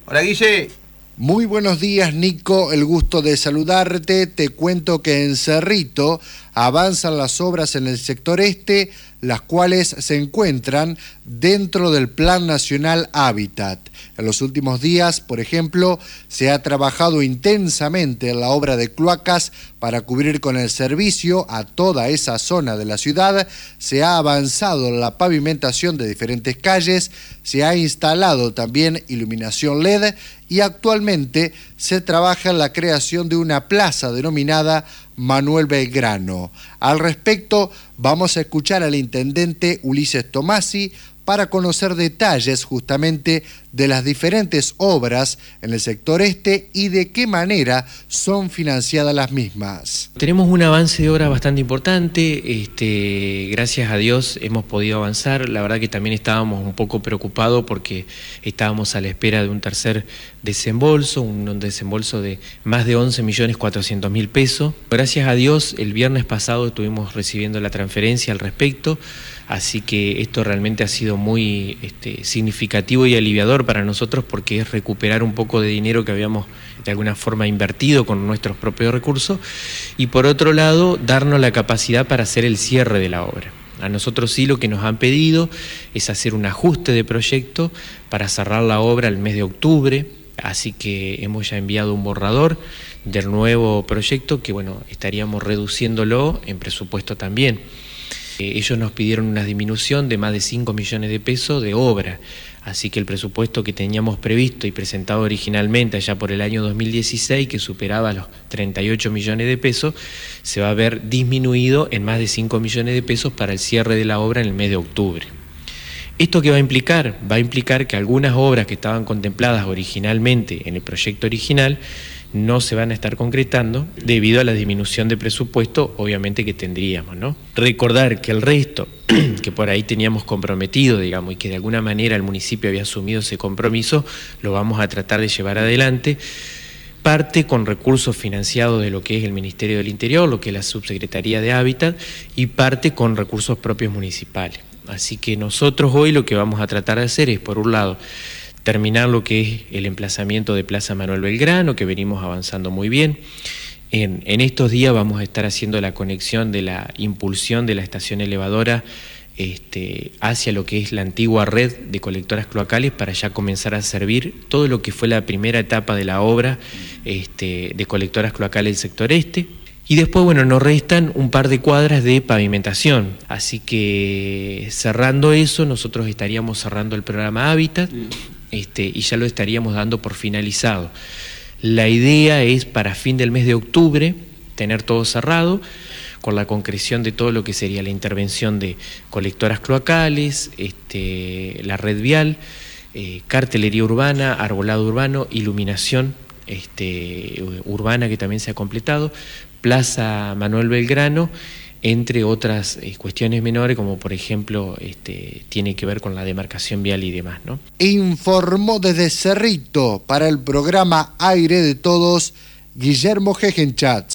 Hola, Guille. Muy buenos días, Nico, el gusto de saludarte. Te cuento que en Cerrito avanzan las obras en el sector este, las cuales se encuentran dentro del Plan Nacional Hábitat. En los últimos días, por ejemplo, se ha trabajado intensamente en la obra de cloacas para cubrir con el servicio a toda esa zona de la ciudad. Se ha avanzado en la pavimentación de diferentes calles, se ha instalado también iluminación LED y actualmente se trabaja en la creación de una plaza denominada Manuel Belgrano. Al respecto, vamos a escuchar al intendente Ulises Tomasi para conocer detalles justamente de las diferentes obras en el sector este y de qué manera son financiadas las mismas. Tenemos un avance de obra bastante importante, gracias a Dios hemos podido avanzar. La verdad que también estábamos un poco preocupados porque estábamos a la espera de un tercer desembolso, un desembolso de más de 11.400.000 pesos. Gracias a Dios el viernes pasado estuvimos recibiendo la transferencia al respecto, así que esto realmente ha sido muy significativo y aliviador para nosotros porque es recuperar un poco de dinero que habíamos de alguna forma invertido con nuestros propios recursos y por otro lado darnos la capacidad para hacer el cierre de la obra. A nosotros sí lo que nos han pedido es hacer un ajuste de proyecto para cerrar la obra el mes de octubre, así que hemos ya enviado un borrador del nuevo proyecto que estaríamos reduciéndolo en presupuesto también. Ellos nos pidieron una disminución de más de 5 millones de pesos de obra, así que el presupuesto que teníamos previsto y presentado originalmente allá por el año 2016, que superaba los 38 millones de pesos, se va a ver disminuido en más de 5 millones de pesos para el cierre de la obra en el mes de octubre. ¿Esto qué va a implicar? Va a implicar que algunas obras que estaban contempladas originalmente en el proyecto original no se van a estar concretando debido a la disminución de presupuesto, obviamente, que tendríamos, ¿no? Recordar que el resto, que por ahí teníamos comprometido, digamos, y que de alguna manera el municipio había asumido ese compromiso, lo vamos a tratar de llevar adelante, parte con recursos financiados de lo que es el Ministerio del Interior, lo que es la Subsecretaría de Hábitat, y parte con recursos propios municipales. Así que nosotros hoy lo que vamos a tratar de hacer es, por un lado, terminar lo que es el emplazamiento de Plaza Manuel Belgrano, que venimos avanzando muy bien. En estos días vamos a estar haciendo la conexión de la impulsión de la estación elevadora hacia lo que es la antigua red de colectoras cloacales para ya comenzar a servir todo lo que fue la primera etapa de la obra de colectoras cloacales del sector este. Y después, nos restan un par de cuadras de pavimentación, así que cerrando eso, nosotros estaríamos cerrando el programa Hábitat y ya lo estaríamos dando por finalizado. La idea es para fin del mes de octubre tener todo cerrado, con la concreción de todo lo que sería la intervención de colectoras cloacales, la red vial, cartelería urbana, arbolado urbano, iluminación urbana que también se ha completado, Plaza Manuel Belgrano, entre otras cuestiones menores, como por ejemplo tiene que ver con la demarcación vial y demás, ¿no? Informó desde Cerrito para el programa Aire de Todos Guillermo Gegenchatz.